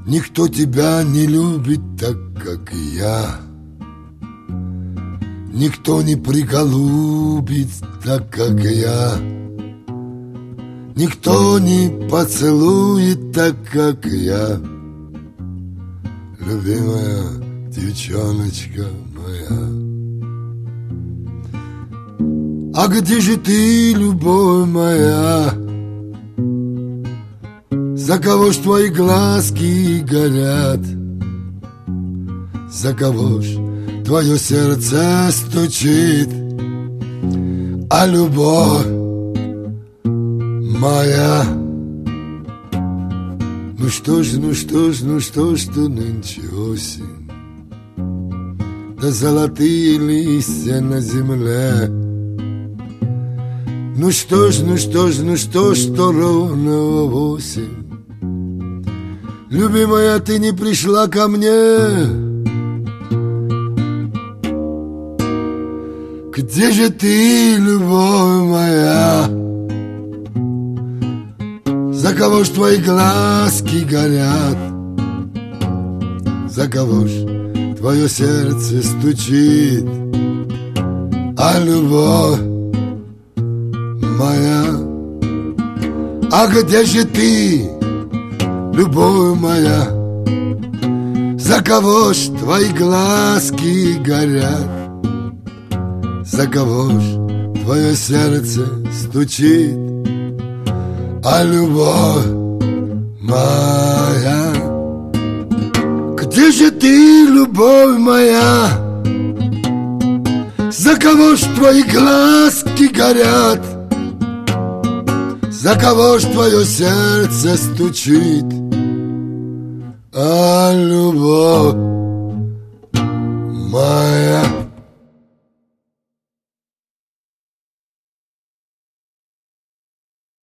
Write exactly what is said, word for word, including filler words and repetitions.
Никто тебя не любит так, как я. Никто не приголубит так, как я. Никто не поцелует так, как я. Любимая девчоночка моя. А где же ты, любовь моя? За кого ж твои глазки горят? За кого ж твое сердце стучит? А любовь моя? Ну что ж, ну что ж, ну что ж, что нынче осень, да золотые листья на земле. Ну что ж, ну что ж, ну что ж, что ровно восемь. Любимая, ты не пришла ко мне. Где же ты, любовь моя? За кого ж твои глазки горят? За кого ж твое сердце стучит? А любовь моя? А где же ты, любовь моя? За кого ж твои глазки горят? За кого ж твое сердце стучит? А любовь моя? Где же ты, любовь моя? За кого ж твои глазки горят? За кого ж твое сердце стучит? А любовь моя?